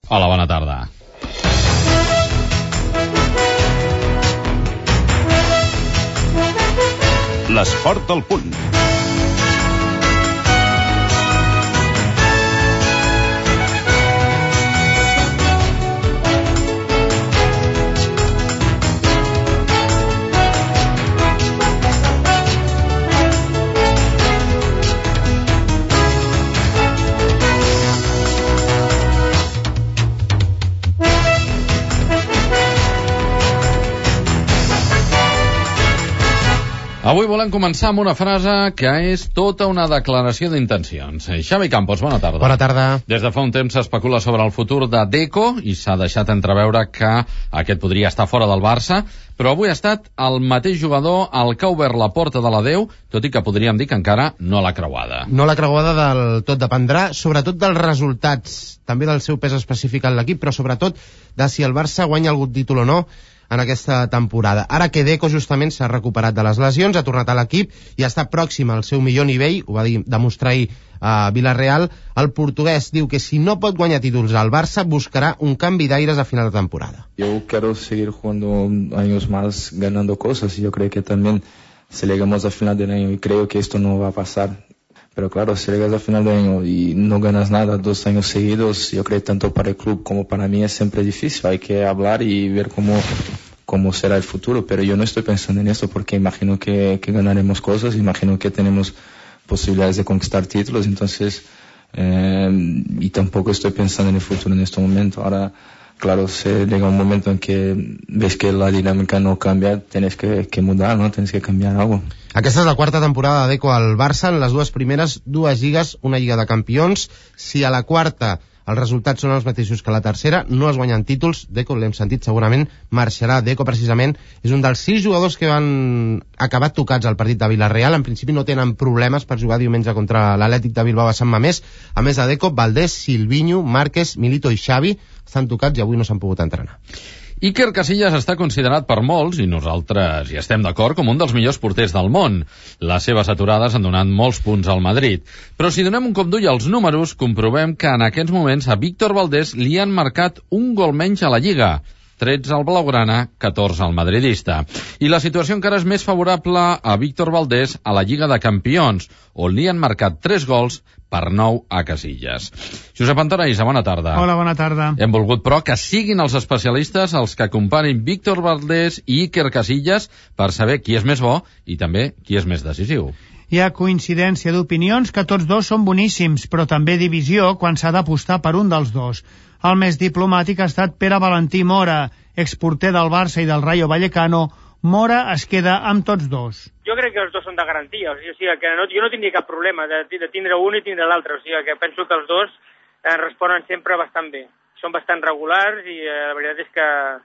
Hola, bona tarda. L'esport del punt. Avui volem començar amb una frase que és tota una declaració d'intencions. Xavi Campos, bona tarda. Bona tarda. Des de fa un temps s'especula sobre el futur de Deco i s'ha deixat entreveure que aquest podria estar fora del Barça, però avui ha estat el mateix jugador el que ha obert la porta de l'adeu, tot i que podríem dir que encara no l'ha creuada. No l'ha creuada del tot, dependrà sobretot dels resultats, també del seu pes específic en l'equip, però sobretot de si el Barça guanya algun títol o no en aquesta temporada. Ara que Deco justament s'ha recuperat de les lesions, ha tornat a l'equip i està pròxim al seu millor nivell, ho va demostrar ahir a Villarreal, el portuguès diu que si no pot guanyar títols al Barça buscarà un canvi d'aires a final de temporada. Yo quiero seguir jugando años más ganando cosas y yo creo que también si llegamos a final del año y creo que esto no va a pasar. Pero claro, si llegas al final del año y no ganas nada 2 años seguidos, yo creo que tanto para el club como para mí es siempre difícil. Hay que hablar y ver cómo será el futuro. Pero yo no estoy pensando en eso porque imagino que ganaremos cosas, imagino que tenemos posibilidades de conquistar títulos. Entonces, y tampoco estoy pensando en el futuro en este momento. Ahora, claro, se llega un momento en que ves que la dinámica no cambia, tienes que mudar, ¿no? Tienes que cambiar algo. Aquesta és la quarta temporada de Deco al Barça, en les dues primeres, 2 lligues, una lliga de campions. Si a la quarta els resultats són els mateixos que a la tercera, no es guanyen títols, Deco, l'hem sentit, segurament marxarà. Deco, precisament, és un dels 6 jugadors que van acabar tocats al partit de Villarreal. En principi no tenen problemes per jugar diumenge contra l'Atlètic de Bilbao a Sant Mamés. A més de Deco, Valdés, Silvinho, Márquez, Milito i Xavi estan tocats i avui no s'han pogut entrenar. Iker Casillas està considerat per molts, i nosaltres hi estem d'acord, com un dels millors porters del món. Les seves aturades han donat molts punts al Madrid. Però si donem un cop d'ull als números, comprovem que en aquests moments a Víctor Valdés li han marcat un gol menys a la Lliga. 13 al blaugrana, 14 al madridista. I la situació encara és més favorable a Víctor Valdés a la Lliga de Campions, on li han marcat 3 gols per 9 a Casillas. Josep Antoni Isa, bona tarda. Hola, bona tarda. Hem volgut, però, que siguin els especialistes els que comparin Víctor Valdés i Iker Casillas per saber qui és més bo i també qui és més decisiu. Hi ha coincidència d'opinions que tots dos són boníssims, però també divisió quan s'ha d'apostar per un dels dos. El més diplomàtic ha estat Pere Valentí Mora, exporter del Barça i del Rayo Vallecano. Mora es queda amb tots dos. Jo crec que els dos són de garantia, o sigui que jo no tindria cap problema de tindre un i tindre l'altre, o sigui que penso que els dos responen sempre bastant bé. Són bastant regulars i la veritat és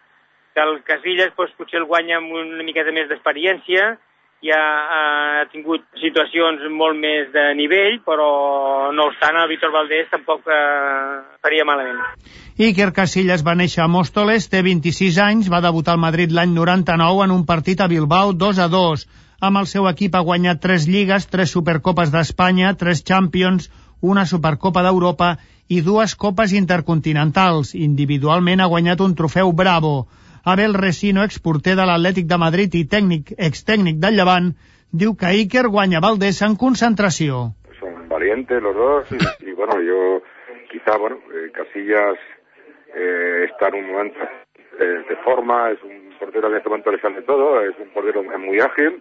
que el Casillas potser el guanya amb una miqueta més d'experiència, ja ha tingut situacions molt més de nivell, però no obstant el Víctor Valdés tampoc faria malament. Iker Casillas va néixer a Móstoles, té 26 anys, va debutar al Madrid l'any 99 en un partit a Bilbao 2-2. Amb el seu equip ha guanyat 3 lligues, 3 Supercopes d'Espanya, 3 Champions, una Supercopa d'Europa i 2 Copes Intercontinentals. Individualment ha guanyat un trofeu Bravo. Abel Resino, exporter de l'Atlètic de Madrid i extècnic del Llevant, diu que Iker guanya Valdés en concentració. Son valientes los dos y bueno, yo quizá, Casillas está en un momento de forma, es un portero que en este momento le sale todo, es un portero muy ágil,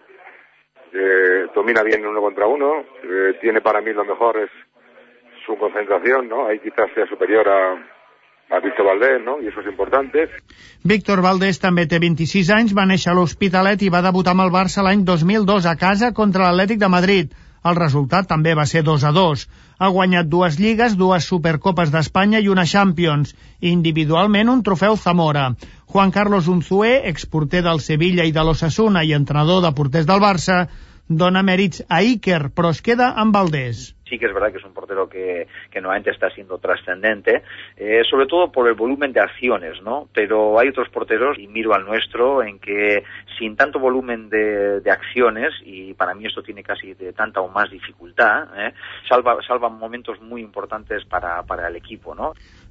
domina bien 1 contra 1, tiene para mí lo mejor es su concentración, ¿no? Ahí quizás sea superior a Víctor Valdés, ¿no? I això és important. Víctor Valdés també té 26 anys, va néixer a l'Hospitalet i va debutar amb el Barça l'any 2002 a casa contra l'Atlètic de Madrid. El resultat també va ser 2-2. Ha guanyat 2 lligues, 2 Supercopes d'Espanya i una Champions. Individualment un trofeu Zamora. Juan Carlos Unzué, exporter del Sevilla i de l'Osasuna i entrenador de porters del Barça, dona mèrits a Iker, però es queda amb Valdés. Sí que es verdad que es un portero que nuevamente está siendo trascendente, sobre todo por el volumen de acciones, ¿no? Pero hay otros porteros, y miro al nuestro, en que sin tanto volumen de acciones, y para mí esto tiene casi de tanta o más dificultad, salvan momentos muy importantes para el equipo, ¿no?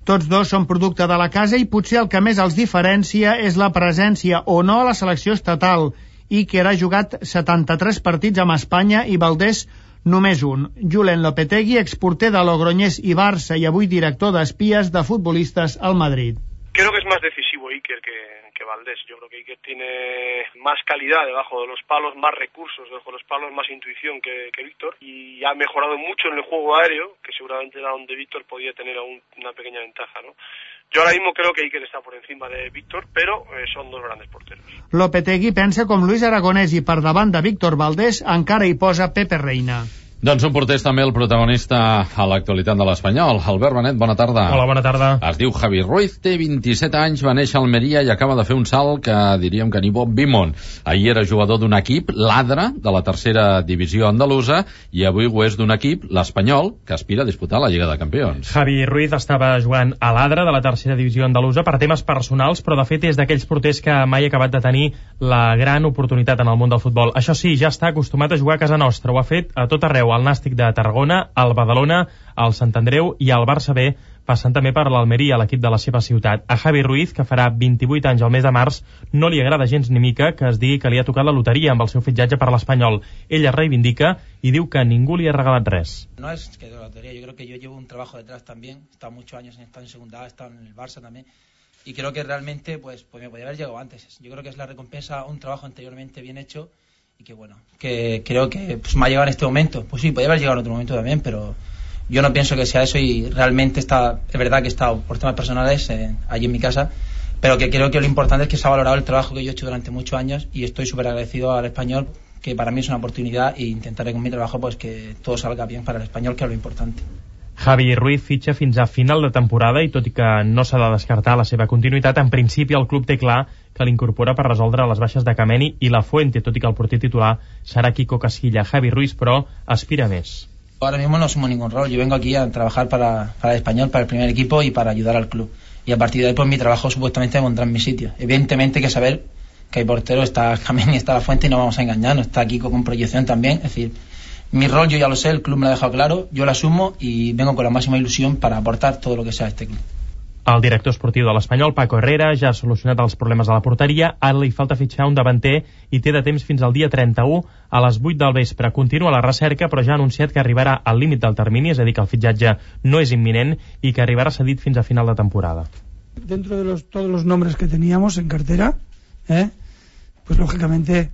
Tots dos són producte de la casa i potser el que més els diferencia és la presència o no a la selecció estatal. Iker ha jugat 73 partits amb Espanya i Valdés només un. Julen Lopetegui, exporter de Logroñés i Barça y avui director d'espies de futbolistas al Madrid. Creo que es más decisivo Iker que Valdés. Yo creo que Iker tiene más calidad debajo de los palos, más recursos debajo de los palos, más intuición que Víctor, y ha mejorado mucho en el juego aéreo, que seguramente era donde Víctor podía tener aún una pequeña ventaja, ¿no? Yo ahora mismo creo que Iker está por encima de Víctor, pero son dos grandes porteros. Lopetegui pensa com Luis Aragonès i per davant de Víctor Valdés encara hi posa Pepe Reina. Doncs un porter és també el protagonista a l'actualitat de l'Espanyol. Albert Benet, bona tarda. Hola, bona tarda. Es diu Javi Ruiz, té 27 anys, va néixer a Almeria i acaba de fer un salt que diríem que ni bo ni món. Ahir era jugador d'un equip, l'Adra, de la tercera divisió andalusa, i avui ho és d'un equip, l'Espanyol, que aspira a disputar la Lliga de Campions. Javi Ruiz estava jugant a l'Adra de la tercera divisió andalusa per temes personals, però de fet és d'aquells porters que mai ha acabat de tenir la gran oportunitat en el món del futbol. Això sí, ja està acostumat a jugar a casa nostra, ho ha fet a tot arreu, al Nàstic de Tarragona, al Badalona, al Sant Andreu i al Barça B, passant també per l'Almeria, l'equip de la seva ciutat. A Javi Ruiz, que farà 28 anys al mes de març, no li agrada gens ni mica que es digui que li ha tocat la loteria amb el seu fitxatge per l'Espanyol. Ell es reivindica i diu que ningú li ha regalat res. No es que de la lotería, yo creo que yo llevo un trabajo detrás también, he estado muchos años en segunda, he estado en el Barça también, y creo que realmente pues me podía haber llegado antes. Yo creo que es la recompensa a un trabajo anteriormente bien hecho, y que bueno, que creo que pues me ha llegado en este momento. Pues sí, podría haber llegado en otro momento también, pero yo no pienso que sea eso, y realmente es verdad que he estado por temas personales allí en mi casa, pero que creo que lo importante es que se ha valorado el trabajo que yo he hecho durante muchos años, y estoy súper agradecido al Español, que para mí es una oportunidad, e intentaré con mi trabajo pues que todo salga bien para el Español, que es lo importante. Javi Ruiz fitxa fins a final de temporada i tot i que no s'ha de descartar la seva continuïtat, en principi el club té clar que l'incorpora per resoldre les baixes de Kameni i La Fuente, tot i que el porter titular serà Kiko Casilla. Javi Ruiz, però, aspira més. Ahora mismo no asumo ningún rol, yo vengo aquí a trabajar para el Español, para el primer equipo y para ayudar al club. Y a partir de ahí pues mi trabajo supuestamente pondrá en mi sitio. Evidentemente hay que saber que hay porteros, está Kameni, está La Fuente, y no vamos a engañarnos, está Kiko con proyección también, es decir, mi rol yo ya lo sé, el club me lo ha dejado claro, yo lo asumo y vengo con la máxima ilusión para aportar todo lo que sea a este club. El director esportiu de l'Espanyol, Paco Herrera, ja ha solucionat els problemes de la porteria, ara li falta fitxar un davanter i té de temps fins al dia 31 a les 8 del vespre. Continua la recerca, però ja ha anunciat que arribarà al límit del termini, és a dir, que el fitxatge no és imminent i que arribarà cedit fins a final de temporada. Dentro de todos los nombres que teníamos en cartera, pues lógicamente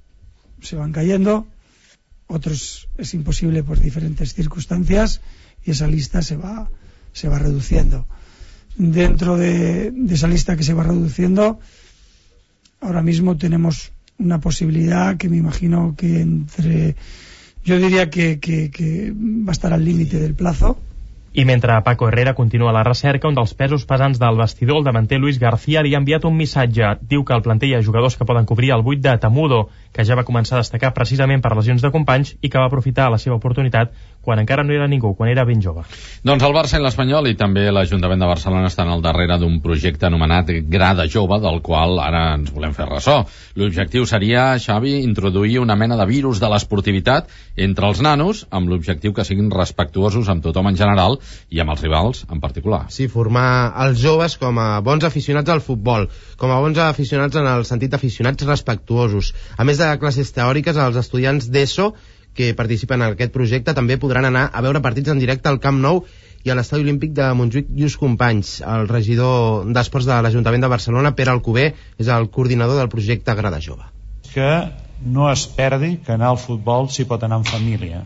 se van cayendo, otros es imposible por diferentes circunstancias y esa lista se va reduciendo. Dentro de esa lista que se va reduciendo, ahora mismo tenemos una posibilidad que me imagino que yo diría que va a estar al límite del plazo. I mentre Paco Herrera continua la recerca, un dels pesos pesants del vestidor, el davanter Luis García, li ha enviat un missatge. Diu que al planter hi ha jugadors que poden cobrir el buit de Tamudo, que ja va començar a destacar precisament per lesions de companys i que va aprofitar la seva oportunitat quan encara no era ningú, quan era ben jove. Doncs el Barça i l'Espanyol i també l'Ajuntament de Barcelona estan al darrere d'un projecte anomenat Grada Jove, del qual ara ens volem fer ressò. L'objectiu seria, Xavi, introduir una mena de virus de l'esportivitat entre els nanos, amb l'objectiu que siguin respectuosos amb tothom en general i amb els rivals en particular. Sí, formar els joves com a bons aficionats al futbol, com a bons aficionats en el sentit aficionats respectuosos. A més de classes teòriques, els estudiants d'ESO que participen en aquest projecte també podran anar a veure partits en directe al Camp Nou i a l'Estadi Olímpic de Montjuïc Lluís Companys. El regidor d'Esports de l'Ajuntament de Barcelona, Pere Alcover, és el coordinador del projecte Grada Jove. Que no es perdi que anar al futbol s'hi pot anar en família.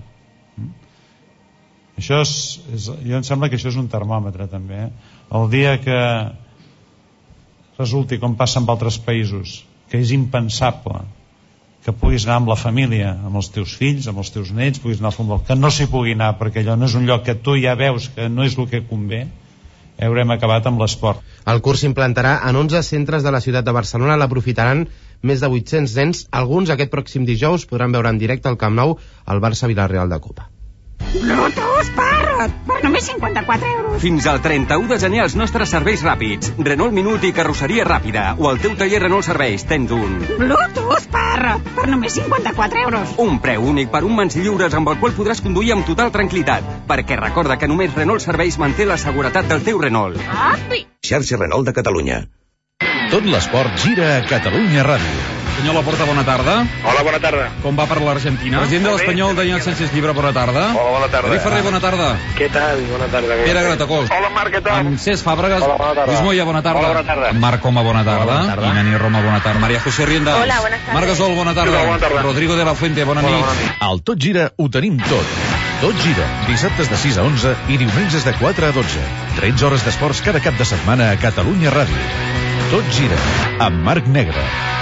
Això jo em sembla que això és un termòmetre també. El dia que resulti, com passa en altres països, que és impensable que puguis anar amb la família, amb els teus fills, amb els teus nets, puguis anar al futbol, que no s'hi pugui anar perquè allò no és un lloc que tu ja veus que no és el que convé, haurem acabat amb l'esport. El curs s'implantarà en 11 centres de la ciutat de Barcelona, l'aprofitaran més de 800 nens. Alguns aquest pròxim dijous podran veure en directe al Camp Nou el Barça Vila-real de Copa. Bluetooth Parrot, per només 54 euros. Fins al 31 de gener els nostres serveis ràpids. Renault Minut i carrosseria ràpida. O al teu taller Renault Serveis tens un Bluetooth Parrot, per només 54 euros. Un preu únic per un mans lliures amb el qual podràs conduir amb total tranquil·litat. Perquè recorda que només Renault Serveis manté la seguretat del teu Renault. Api! Xarxa Renault de Catalunya. Tot l'esport gira a Catalunya Ràdio. Senyor Laporta, bona tarda. Hola, bona tarda. Com va per l'Argentina? President de l'Espanyol, Daniel Sánchez Llibre, bona tarda. Hola, bona tarda. David Ferrer, bona tarda. Què tal? Bona tarda. Pere Gratacós. Hola, Marc, què tal? Amb Cesc Fàbregas. Hola, bona tarda. Lluís Moya, bona tarda. Hola, bona tarda. Marc Coma, bona tarda. Hola, bona tarda. I Nani Roma, bona tarda. Maria José Rienda. Hola, bona tarda. Marc Gasol, bona tarda. Hola, bona tarda. Rodrigo de la Fuente, bona nit. Al Tot Gira ho tenim tot. Tot gira, dissabtes de 6 a 11 i diumenges de 4 a 12. 13 hores d'esports cada cap de setmana a Catalunya Ràdio. Tot gira, amb Marc Negre.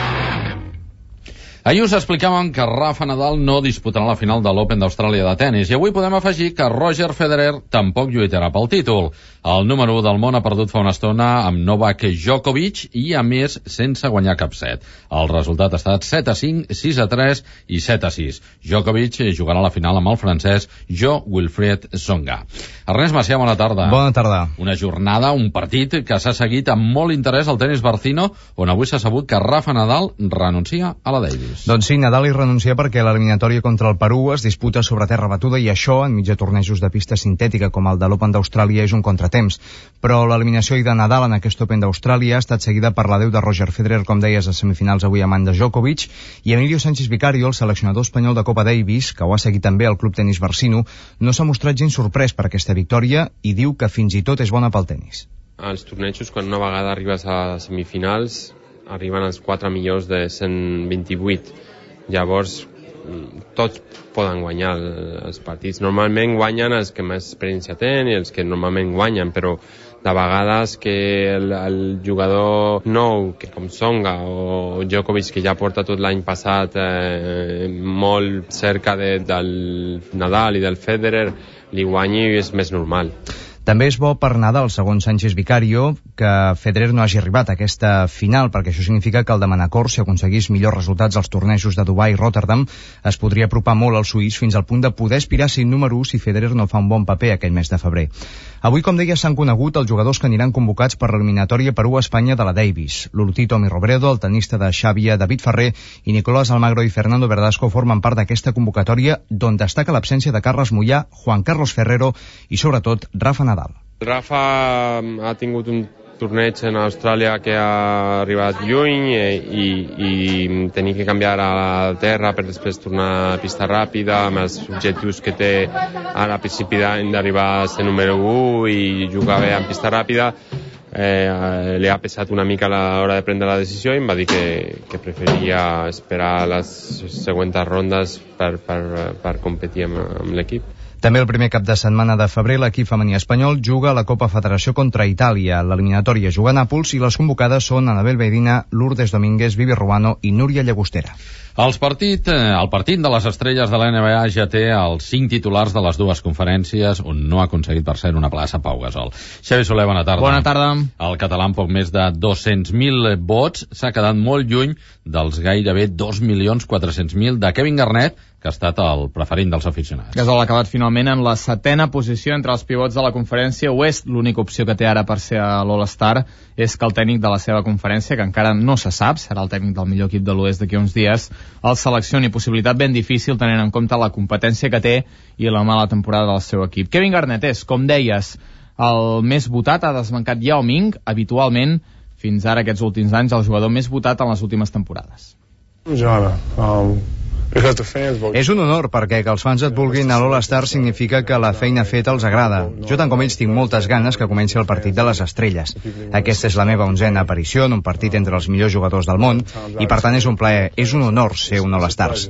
Ahir us explicàvem que Rafa Nadal no disputarà la final de l'Open d'Austràlia de tennis i avui podem afegir que Roger Federer tampoc lluitarà pel títol. El número 1 del món ha perdut fa una estona amb Novak Djokovic i, a més, sense guanyar cap set. El resultat ha estat 7-5, 6-3 i 7-6. Djokovic jugarà la final amb el francès Jo-Wilfried Tsonga. Ernest Macià, bona tarda. Bona tarda. Una jornada, un partit que s'ha seguit amb molt interès al tenis Barcino, on avui s'ha sabut que Rafa Nadal renuncia a la Davis. Doncs sí, Nadal hi renuncia perquè l'eliminatòria contra el Perú es disputa sobre terra batuda i això, enmig de tornejos de pista sintètica com el de l'Open d'Austràlia, és un contratemps. Però l'eliminació de Nadal en aquest Open d'Austràlia ha estat seguida per l'adeu de Roger Federer, com deies, a semifinals avui a mans de Djokovic, i Emilio Sánchez Vicario, el seleccionador espanyol de Copa Davis, que ho ha seguit també al Club Tenis Barcino, no s'ha mostrat gens sorprès per aquesta victòria i diu que fins i tot és bona pel tenis. Als tornejos, quan una vegada arribes a semifinals, arriben els 4 millors de 128. Llavors, tots poden guanyar els partits. Normalment guanyen els que més experiència tenen i els que normalment guanyen, però de vegades que el jugador nou, que com Tsonga o Djokovic, que ja porta tot l'any passat molt cerca del Nadal i del Federer, li guanyi és més normal. També és bo per Nadal, segons Sánchez Vicario, que Federer no hagi arribat a aquesta final, perquè això significa que el de Manacor, si aconseguís millors resultats als tornejos de Dubai i Rotterdam, es podria apropar molt al suís fins al punt de poder aspirar a ser número 1 si Federer no fa un bon paper aquell mes de febrer. Avui, com deia, s'han conegut els jugadors que aniran convocats per l'eliminatòria Perú-Espanya de la Davis. L'Urtí Tommy Robredo, el tenista de Xàbia, David Ferrer i Nicolás Almagro i Fernando Verdasco formen part d'aquesta convocatòria, d'on destaca l'absència de Carles Mollà, Juan Carlos Ferrero i, sobretot, Rafa Nadal. Rafa ha tingut un torneig en Austràlia que ha arribat lluny i tenir que canviar a la terra per després tornar a pista ràpida amb els objectius que té ara a principi d'any d'arribar a ser número 1 i jugar bé en pista ràpida. Li ha pesat una mica a l'hora de prendre la decisió i em va dir que preferia esperar les següents rondes per competir amb l'equip. També el primer cap de setmana de febrer l'equip femení espanyol juga a la Copa Federació contra Itàlia. L'eliminatòria juga a Nàpols i les convocades són Anabel Medina, Lourdes Domínguez, Vivi Ruano i Núria Llagostera. El partit de les estrelles de la NBA ja té els 5 titulars de les dues conferències, on no ha aconseguit, per cert, una plaça Pau Gasol. Xavi Soler, bona tarda. Bona tarda. El català, amb poc més de 200.000 vots, s'ha quedat molt lluny dels gairebé 2.400.000 de Kevin Garnett, que ha estat el preferent dels aficionats. Gasol ha acabat finalment en la 7ª posició entre els pivots de la conferència oest. L'única opció que té ara per ser a l'All-Star és que el tècnic de la seva conferència, que encara no se sap, serà el tècnic del millor equip de l'oest d'aquí uns dies, el seleccioni, possibilitat ben difícil tenint en compte la competència que té i la mala temporada del seu equip. Kevin Garnett és, com deies, el més votat, ha desbancat Yao Ming, habitualment, fins ara aquests últims anys, el jugador més votat en les últimes temporades. És un honor perquè que els fans et vulguin a l'All-Star significa que la feina feta els agrada. Jo tant com ells tinc moltes ganes que comenci el partit de les estrelles. Aquesta és la meva 11ª aparició en un partit entre els millors jugadors del món i per tant és un plaer, és un honor ser un All-Stars.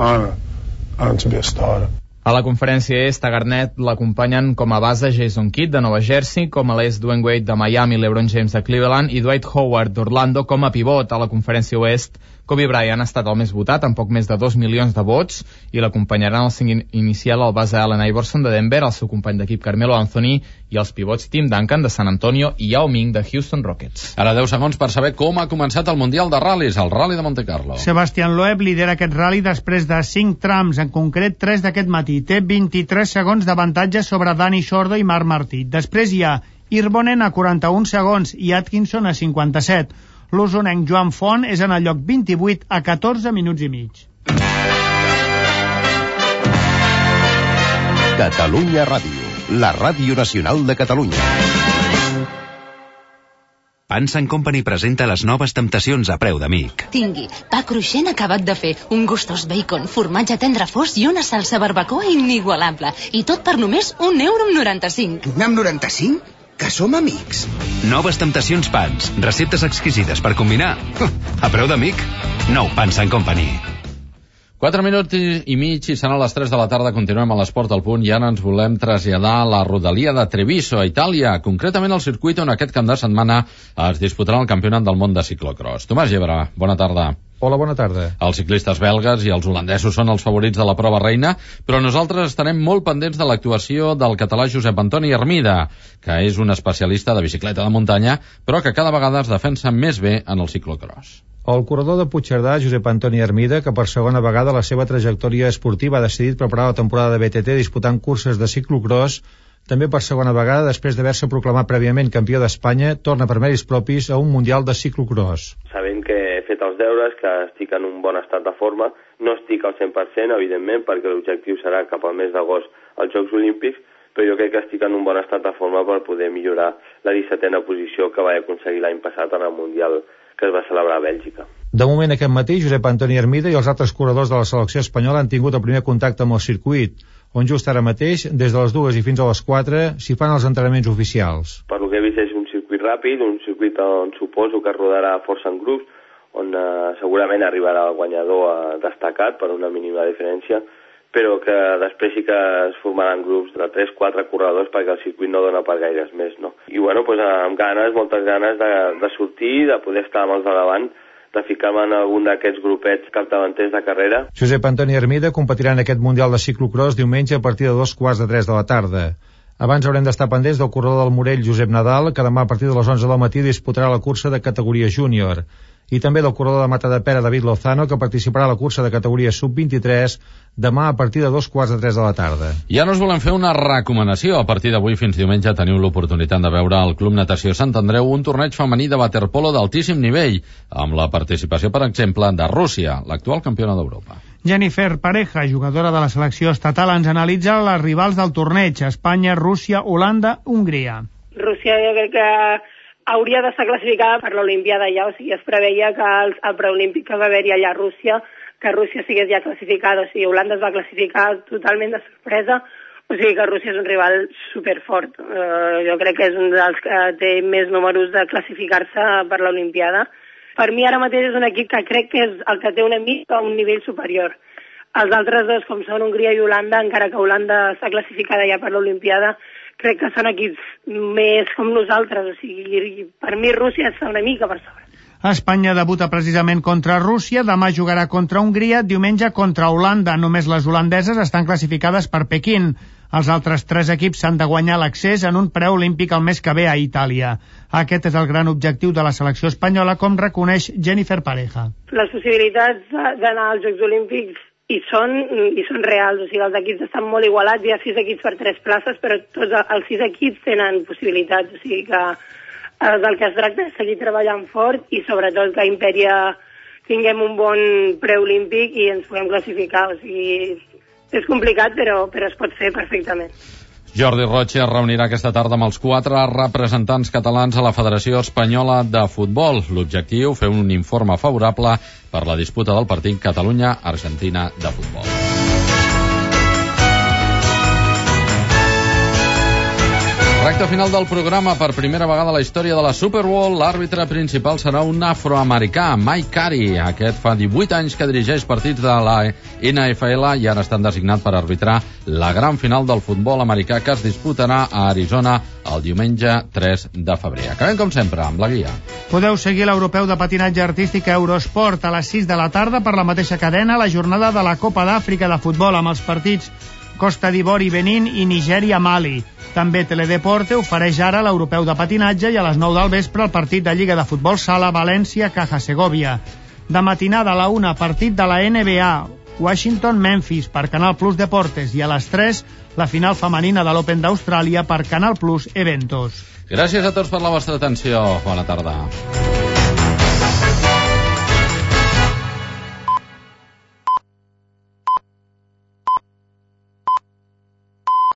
A la conferència est, a Garnett l'acompanyen com a base Jason Kidd de Nova Jersey, com a l'est Dwayne Wade de Miami, LeBron James de Cleveland i Dwight Howard d'Orlando com a pivot. A la conferència oest, Kobe Bryant ha estat el més votat, amb poc més de 2 milions de vots, i l'acompanyaran el 5 inicial el base Allen Iverson de Denver, el seu company d'equip Carmelo Anthony i els pivots Tim Duncan de San Antonio i Yao Ming de Houston Rockets. Ara 10 segons per saber com ha començat el Mundial de Ral·lis, el Rally de Monte Carlo. Sebastián Loeb lidera aquest rally després de 5 trams, en concret 3 d'aquest matí. Té 23 segons d'avantatge sobre Dani Sordo i Marc Martí. Després hi ha Irbonen a 41 segons i Atkinson a 57. L'osonenc Joan Font és en el lloc 28 a 14 minuts i mig. Catalunya Ràdio, la ràdio nacional de Catalunya. Pans & Company presenta les noves temptacions a preu d'amic. Tingui, pa cruixent acabat de fer, un gustós bacon, formatge tendre fos i una salsa barbacoa inigualable. I tot per només €1,95. €1,95? Que som amics. Noves temptacions Pans, receptes exquisides per combinar. A preu d'amic. Nou Pans & Company. 4 minuts i mig i seran les 3 de la tarda. Continuem a l'Esport al Punt i ara ens volem traslladar a la rodalia de Treviso, a Itàlia, concretament al circuit on aquest cap de setmana es disputarà el Campionat del Món de ciclocross. Tomàs Gebre, bona tarda. Hola, bona tarda. Els ciclistes belgues i els holandesos són els favorits de la prova reina, però nosaltres estarem molt pendents de l'actuació del català Josep Antoni Hermida, que és un especialista de bicicleta de muntanya, però que cada vegada es defensa més bé en el ciclocross. El corredor de Puigcerdà, Josep Antoni Hermida, que per segona vegada la seva trajectòria esportiva ha decidit preparar la temporada de BTT disputant curses de ciclocross, també per segona vegada, després d'haver-se proclamat prèviament campió d'Espanya, torna per mèrits propis a un Mundial de ciclocross. Sabent que he fet els deures, que estic en un bon estat de forma, no estic al 100%, evidentment, perquè l'objectiu serà cap al mes d'agost als Jocs Olímpics, però jo crec que estic en un bon estat de forma per poder millorar la 17a posició que vaig aconseguir l'any passat en el Mundial que es va celebrar a Bèlgica. De moment, aquest matí, Josep Antoni Hermida i els altres corredors de la selecció espanyola han tingut el primer contacte amb el circuit, on just ara mateix, des de les 2 i fins a les 4, s'hi fan els entrenaments oficials. Per lo que he vist és un circuit ràpid, un circuit on suposo que rodarà força en grups, on segurament arribarà el guanyador destacat per una mínima diferència, però que després sí que es formaran grups de 3-4 corredors perquè el circuit no dona per gaires més, no? I bueno, doncs amb ganes, moltes ganes de sortir, de poder estar amb els de davant, de ficar-me en algun d'aquests grupets capdavanters de carrera. Josep Antoni Hermida competirà en aquest Mundial de ciclocross diumenge a partir de 2:15 de la tarda. Abans haurem d'estar pendents del corredor del Morell, Josep Nadal, que demà a partir de les 11 del matí disputarà la cursa de categoria júnior. I també del corredor de Matadepera, David Lozano, que participarà a la cursa de categoria sub-23 demà a partir de 2:15 de la tarda. Ja no us volem fer una recomanació. A partir d'avui fins diumenge teniu l'oportunitat de veure al Club Natació Sant Andreu un torneig femení de waterpolo d'altíssim nivell, amb la participació, per exemple, de Rússia, l'actual campiona d'Europa. Jennifer Pareja, jugadora de la selecció estatal, ens analitza les rivals del torneig: Espanya, Rússia, Holanda, Hongria. Rússia jo crec que hauria d'estar classificada per l'Olimpiada ja, o sigui, es preveia que el preolímpic que va haver-hi allà a Rússia, que Rússia sigués ja classificada, o sigui, Holanda es va classificar totalment de sorpresa, o sigui que Rússia és un rival superfort. Jo crec que és un dels que té més números de classificar-se per l'Olimpiada. Per mi ara mateix és un equip que crec que és el que té una mica un nivell superior. Els altres dos, com són Hongria i Holanda, encara que Holanda està classificada ja per l'Olimpiada, crec que són equips més com nosaltres, o sigui, per mi Rússia està una mica per sobre. Espanya debuta precisament contra Rússia, demà jugarà contra Hongria, diumenge contra Holanda. Només les holandeses estan classificades per Pequín. Els altres 3 equips s'han de guanyar l'accés en un preolímpic el mes que ve a Itàlia. Aquest és el gran objectiu de la selecció espanyola, com reconeix Jennifer Pareja. Les possibilitats d'anar als Jocs Olímpics i són reals, o sigui, els equips estan molt igualats, hi ha 6 equips per 3 places, però tots els 6 equips tenen possibilitats, o sigui que del que es tracta és seguir treballant fort i sobretot que a Imperia tinguem un bon preolímpic i ens puguem classificar, o sigui, és complicat però es pot fer perfectament. Jordi Roche es reunirà aquesta tarda amb els 4 representants catalans a la Federació Espanyola de Futbol. L'objectiu, fer un informe favorable per la disputa del partit Catalunya-Argentina de futbol. Recte final del programa. Per primera vegada a la història de la Super Bowl, l'àrbitre principal serà un afroamericà, Mike Carey. Aquest fa 18 anys que dirigeix partits de la NFL i ara estan designat per arbitrar la gran final del futbol americà que es disputarà a Arizona el diumenge 3 de febrer. Acabem, com sempre, amb la guia. Podeu seguir l'europeu de patinatge artístic Eurosport a les 6 de la tarda per la mateixa cadena la jornada de la Copa d'Àfrica de futbol amb els partits Costa d'Ivori, Benín i Nigèria-Mali. També Teledeporte ofereix ara l'europeu de patinatge i a les 9 del vespre el partit de Lliga de Futbol Sala València-Caja Segovia. De matinada a la 1, partit de la NBA, Washington-Memphis per Canal Plus Deportes i a les 3 la final femenina de l'Open d'Austràlia per Canal Plus Eventos. Gràcies a tots per la vostra atenció. Bona tarda.